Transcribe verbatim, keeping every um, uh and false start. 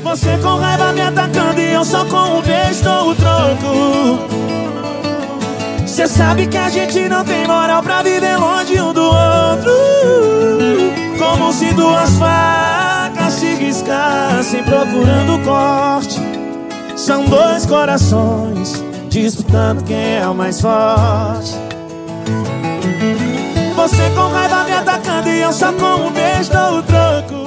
Você com raiva me atacando e eu só com um beijo dou o troco. Cê sabe que a gente não tem moral pra viver longe um do outro. Como se duas facas se riscassem procurando corte. São dois corações disputando quem é o mais forte. Você com raiva me atacando e eu só com um beijo dou o troco.